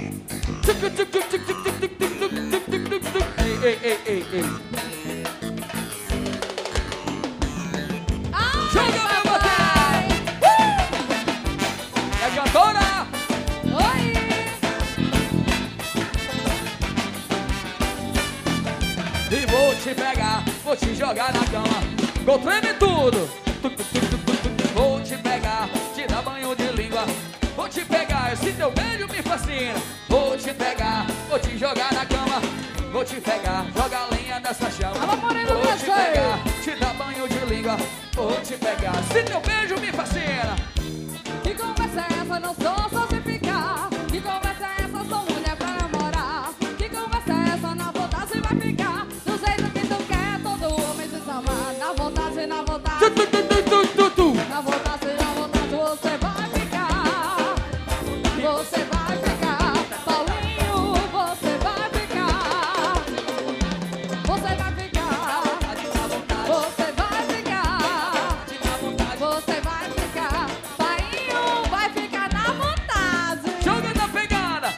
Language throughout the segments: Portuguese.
Ei, ei, ei, ei. Joga, meu papai! É cantora! Oi! E vou te pegar, vou te jogar na cama. Vou tremer tudo. Vou te pegar, te dar banho de língua. Vou te pegar, esse teu beijo me fascina. Vou te pegar, vou te jogar na cama. Vou te pegar, joga lenha nessa chama. Vou te pegar, te dar banho de língua. Vou te pegar, esse teu beijo me fascina. Que conversa é essa? Não sou só se ficar. Que conversa é essa? Sou mulher pra namorar. Que conversa é essa? Na vontade vai ficar. Do jeito que tu quer, todo homem se amar. Na vontade, na vontade. Na vontade, na vontade, você vai ficar. Você vai ficar. Paulinho, você vai ficar. Você vai ficar. Você vai ficar. Você vai ficar. Paulinho vai ficar na vontade. Joga na pegada.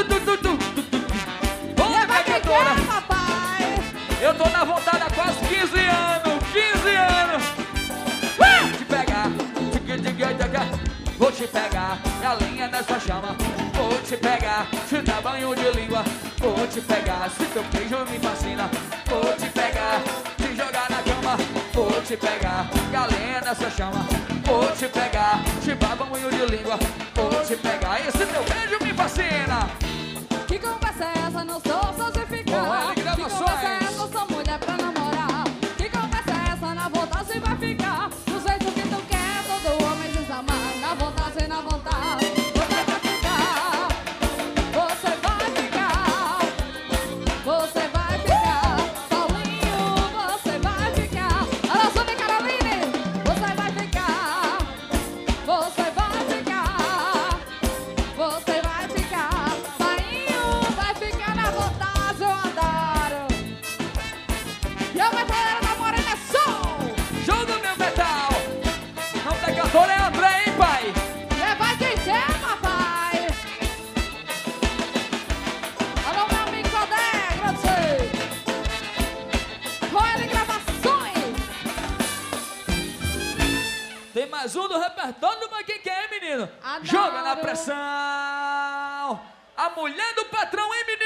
Vamos, Vai que pegadora. quer, papai. Eu tô na vontade há quase 15 anos. 15 anos. Te pegar. Vou te pegar. Galinha nessa chama. Vou te pegar. Te dar banho de língua. Vou te pegar. Se teu beijo me fascina. Vou te pegar. Te jogar na cama. Vou te pegar. Galinha nessa chama. Vou te pegar. Te dar banho de língua. Vou te pegar. Esse teu beijo me fascina. Que conversa é essa? Não sou só se ficar. Olha, Que gravações. conversa é essa? Sou mulher pra namorar. Que conversa é essa? Na vontade vai ficar. Do jeito que tu quer, todo homem se amar. Na vontade, na vontade. Você vai ficar. Você vai ficar. Você vai ficar. Paulinho, você vai ficar. Alô, Sônia Caroline, você vai ficar. Você vai ficar. Você vai ficar. Paulinho vai ficar na vontade, eu adoro. E eu vou falar da Morena é som. Joga meu metal. Não tá cantora é André, hein, pai? Vai quem quer, papai. Alô, meu amigo Codé, grande. Com ele gravações. Tem mais um do repertório do Vai Quem Quer, hein, menino? Adoro. Joga na pressão. A mulher do patrão, hein, menino?